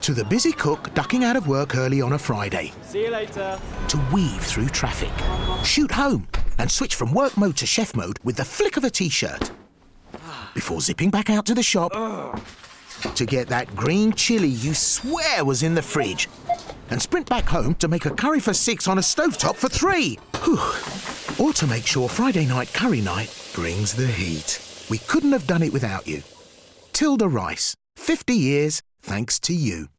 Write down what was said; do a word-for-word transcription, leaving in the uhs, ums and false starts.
To the busy cook ducking out of work early on a Friday. See you later. To weave through traffic, shoot home and switch from work mode to chef mode with the flick of a T-shirt. Before zipping back out to the shop to get that green chilli you swear was in the fridge and sprint back home to make a curry for six on a stovetop for three. Whew. Or to make sure Friday night curry night brings the heat. We couldn't have done it without you. Tilda Rice, fifty years thanks to you.